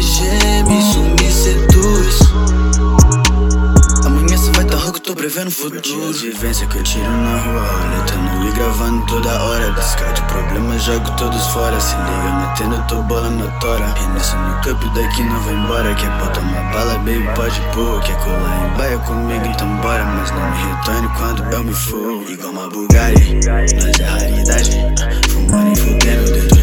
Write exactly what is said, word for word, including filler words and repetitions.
geme, isso me seduz. Amanhã cê vai tá rouco, tô prevendo futuro. As vivências que eu tiro na rua, roletando e gravando toda hora. Descarto problemas, jogo todos fora. Se liga, metendo, tô bola na tora. Reinicio no cup, daqui não vai embora. Quer botar uma bala, baby, pode pôr. Quer colar em baia comigo, então bora. Mas não me retorne quando eu me for. Igual uma Bugatti, nós é raridade. Fumando e fudendo dentro